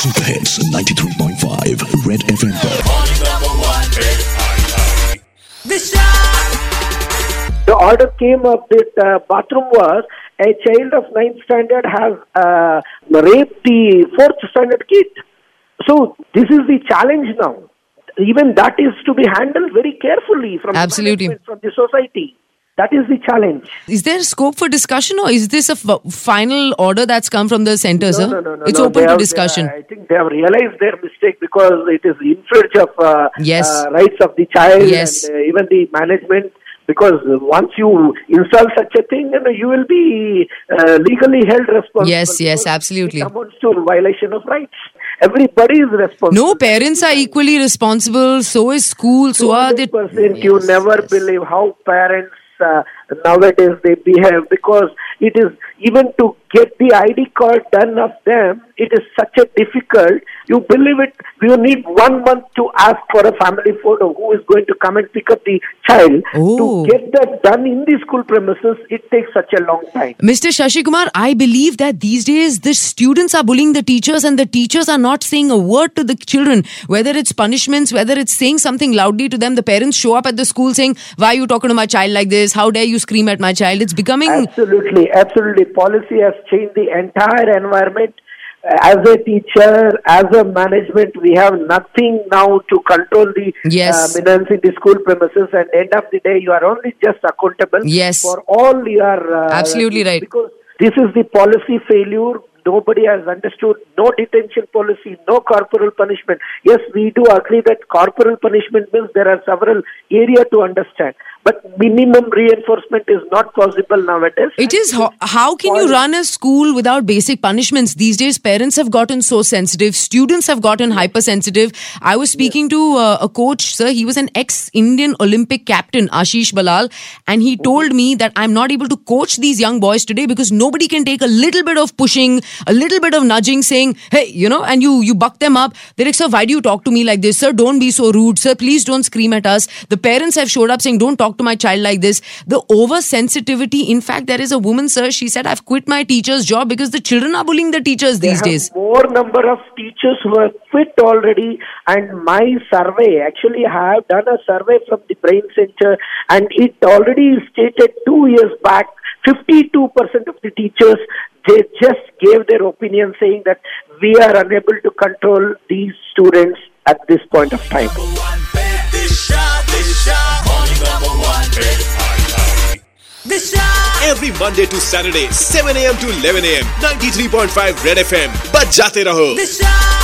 Super hits 93.5 Red FM पर। The order came of this bathroom was a child of 9th standard has raped the 4th standard kid. So this is the challenge now. Even that is to be handled very carefully from the society. That is the challenge. Is there scope for discussion, or is this a final order that's come from the centre, sir? No. It's open to discussion. I think they have realized their mistake because it is infringe of rights of the child and even the management. Because once you insult such a thing, you will be legally held responsible. Yes, absolutely. It amounts to violation of rights. Everybody is responsible. No, parents are equally responsible. So is school. So are the... You never believe how parents nowadays they behave, because it is even to get the ID card done of them, it is such a difficult. You believe it, you need 1 month to ask for a family photo who is going to come and pick up the child. To get that done in the school premises, it takes such a long time. Mr. Shashi Kumar, I believe that these days the students are bullying the teachers and the teachers are not saying a word to the children. Whether it's punishments, whether it's saying something loudly to them, the parents show up at the school saying, why are you talking to my child like this? How dare you scream at my child? It's becoming... Absolutely. Policy has changed the entire environment. As a teacher, as a management, we have nothing now to control the menace in the school premises. And end of the day, you are only just accountable for all your... Absolutely right. Because this is the policy failure. Nobody has understood. No detention policy, no corporal punishment. Yes, we do agree that corporal punishment means there are several areas to understand. But minimum reinforcement is not possible nowadays. It is. How can you run a school without basic punishments? These days, parents have gotten so sensitive. Students have gotten hypersensitive. I was speaking to a coach, sir. He was an ex-Indian Olympic captain, Ashish Balal. And he told me that I'm not able to coach these young boys today because nobody can take a little bit of pushing, a little bit of nudging, saying, hey, and you buck them up. They're like, sir, why do you talk to me like this? Sir, don't be so rude. Sir, please don't scream at us. The parents have showed up saying, don't talk to my child like this. The oversensitivity. In fact, there is a woman, sir, she said, I've quit my teacher's job because the children are bullying the teachers these days. More number of teachers who have quit already. And my survey, actually I have done a survey from the Brain Center, and it already stated 2 years back, 52% of the teachers, they just gave their opinion saying that we are unable to control these students at this point of time. Every Monday to Saturday, 7 a.m. to 11 a.m. 93.5 Red FM. बजाते रहो.